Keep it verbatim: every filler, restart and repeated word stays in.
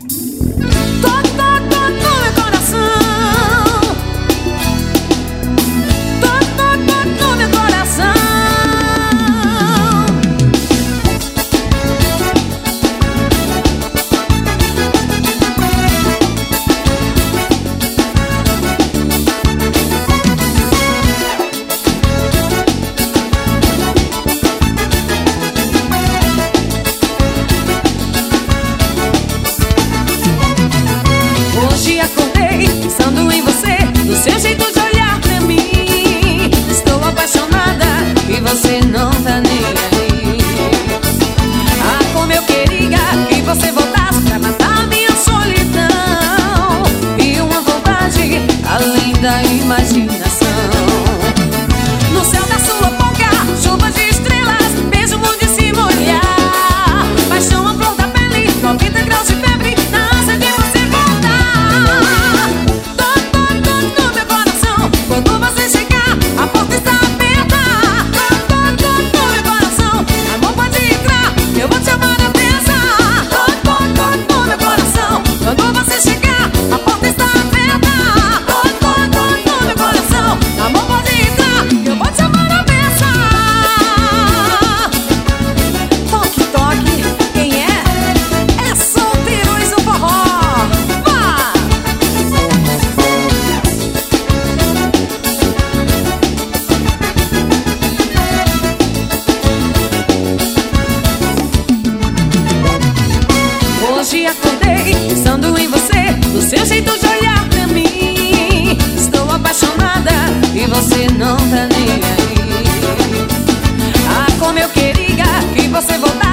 Toque, toque, toque no meu coração. Toque, toque, toque no meu coração. Hoje acordei pensando em você, no seu jeito de olhar pra mim. Estou apaixonada e você não tá nem aí. Ah, como eu queria que você voltasse pra matar minha solidão e uma vontade além da imaginação. No céu da sua boca, chuva de estrelas, beijo mundo de se molhar. Paixão à flor da pele, noventa graus de febre, na ânsia de você voltar. Toque, toque, toque no meu coração. Quando você chegar, a porta está aberta. Toque, toque, toque no meu coração. Amor, pode entrar, eu vou te amar a beça. Toque, toque, toque no meu coração. Quando você chegar, a porta está aberta. Toque, toque, toque no meu coração. Amor, pode entrar, eu vou te amar a beça. Toque, toque, quem é? É Solteirões do Forró. Vá! Hoje acordei pensando em você, no seu jeito de olhar pra mim. Estou apaixonada e você não tá nem aí. Ah, como eu queria que você voltasse